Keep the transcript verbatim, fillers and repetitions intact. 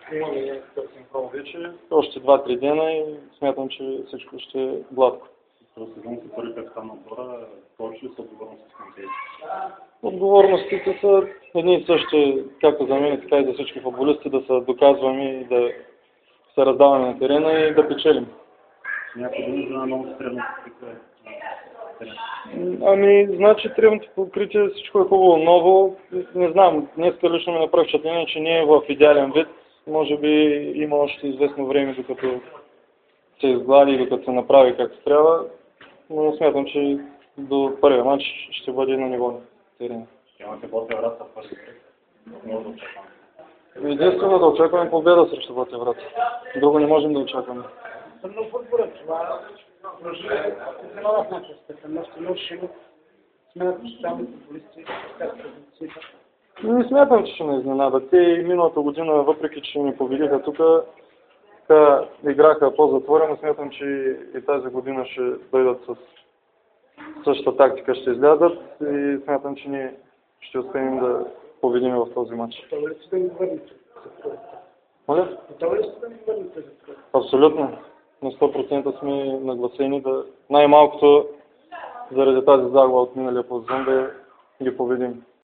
Имаме някакъв синхрон вече, още два-три дена и смятам, че всичко ще е гладко. В сезон се първи капитан на отбора, повече ли са отговорности към тези? Отговорностите са едни и същи, както за мен, така и за всички футболисти, да се доказваме и да се раздаваме на терена и да печелим. Някой думи за новото средно покритие? Ами, значи тревното покритие, всичко е хубаво ново. Не знам, днеска лично ми направи впечатление, че не е в идеален вид. Може би има още известно време, докато се изглади и докато се направи както трябва. Но смятам, че до първия матч ще бъде на ниво на терена. Имате Ботев Враца в първи кръг. Може да очакваме. Единствено да очакваме победа срещу Ботев Враца. Друго не можем да очакваме. Много футболът, това може да в нашата степен, но ще има смятат, че там футболисти, както позицията. Не смятам, че ще ме изненадат. Те и миналата година, въпреки че ни победиха тук, така играха по-затворено. Смятам, че и тази година ще дойдат с същата тактика, ще излязат и смятам, че ние ще успеем да победим в този матч. Готови ли сте да ни върнете? Моля? Готови ли сте да ни върнете? Абсолютно. На сто процента сме нагласени да най-малкото заради тази загуба от миналия сезон да ги победим.